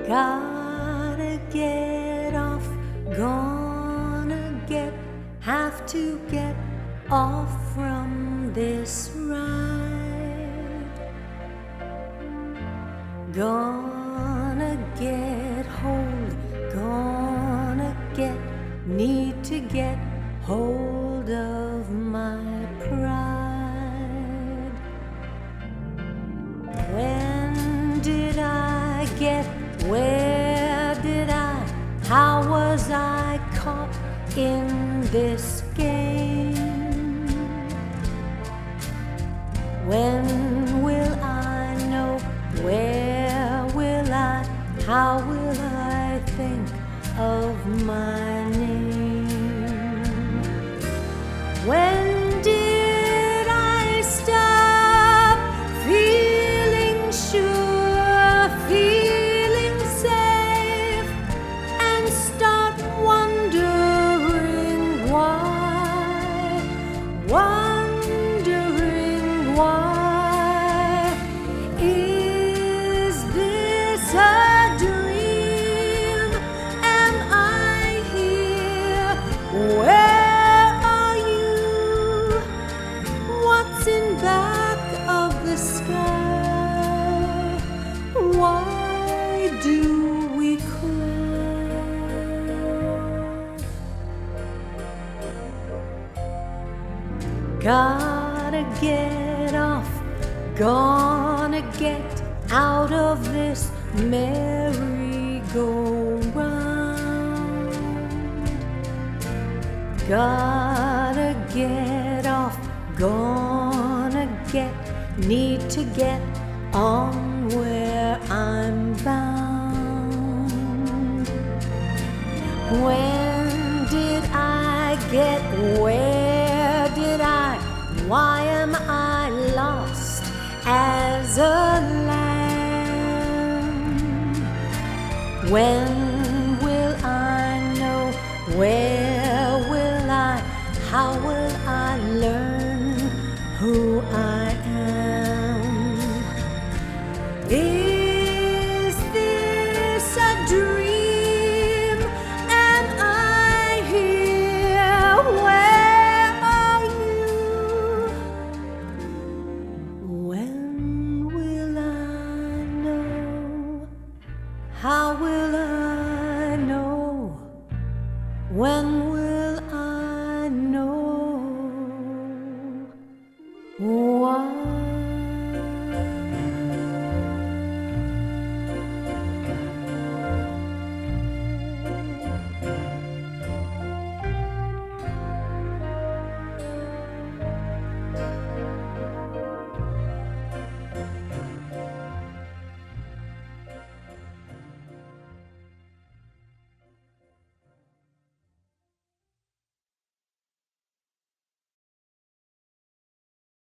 Gotta get off, have to get off from this ride. Gonna get hold, need to get hold of my pride. When did I get, where did I, how was I caught in this game? When will I know, where will I, how will I think of my name? When did I stop feeling sure, feeling safe, and start wondering why, wondering why? Is this a dream? Am I here? Where are you? What's in back of the sky? Why do we cry? Gotta get off, gonna get out of this merry-go-round. Gotta get off, gonna get, need to get on where I'm bound. When did I get, where did I, why am I lost as a lamb? When will I know, where will I, how will I learn who I am? Is this a dream? Am I here? Where are you? When will I know? How will I know? When will I know?